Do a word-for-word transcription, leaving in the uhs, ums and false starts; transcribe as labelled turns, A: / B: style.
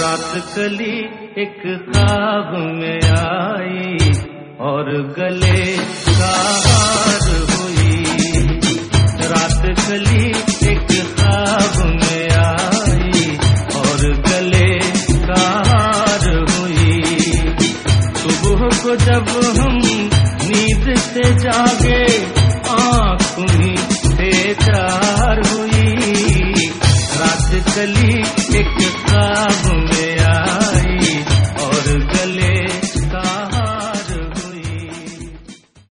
A: रात कली एक ख्वाब में आई और गले का हार हुई। रात कली एक ख्वाब में आई और गले का हार हुई। सुबह को जब हम नींद से जागे आँख में से चार हुई। रात कली